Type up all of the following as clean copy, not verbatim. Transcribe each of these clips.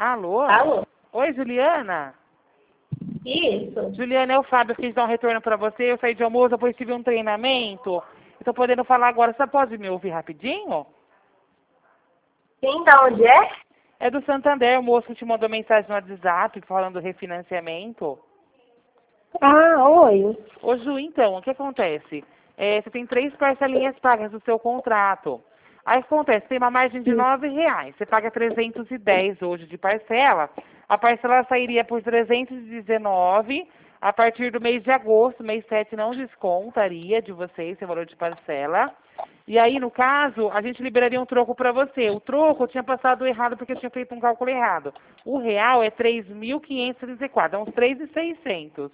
Alô? Alô? Oi, Juliana? Isso. Juliana, é o Fábio, fiz dar um retorno pra você. Eu saí de almoço, depois tive um treinamento. Eu tô podendo falar agora. Você pode me ouvir rapidinho? Sim, da onde é? É do Santander, o moço que te mandou mensagem no WhatsApp falando do refinanciamento. Ah, oi. Ô, Ju, então, o que acontece? Você tem 3 parcelinhas pagas do seu contrato. Aí o que acontece? Tem uma margem de R$ 9. Você paga 310 hoje de parcela. A parcela sairia por 319 a partir do mês de agosto. Mês 7 não descontaria de você esse valor de parcela. E aí, no caso, a gente liberaria um troco para você. O troco tinha passado errado porque eu tinha feito um cálculo errado. O real é 3.534, é uns 3.600.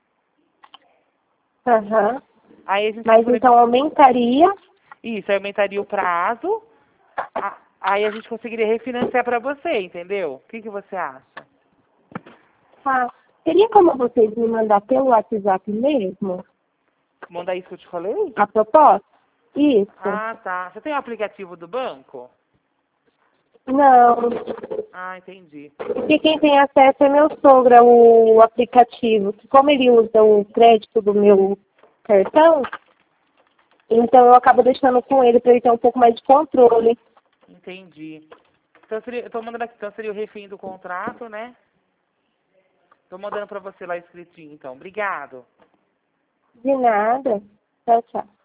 Aham. Aí a gente Mas então aumentaria. Isso, aí aumentaria o prazo. Aí a gente conseguiria refinanciar para você, entendeu? O que você acha? Ah, teria como vocês me mandar pelo WhatsApp mesmo Mandar isso que eu te falei? a proposta? Isso. Ah, tá. Você tem o aplicativo do banco? Não. Ah, entendi. Porque quem tem acesso é meu sogro, o aplicativo. Como ele usa o crédito do meu cartão, então eu acabo deixando com ele para ele ter um pouco mais de controle. Entendi. Então eu tô mandando aqui, então seria o refim do contrato, né? Tô mandando para você lá escritinho, então. Obrigado. De nada. Tchau, tchau.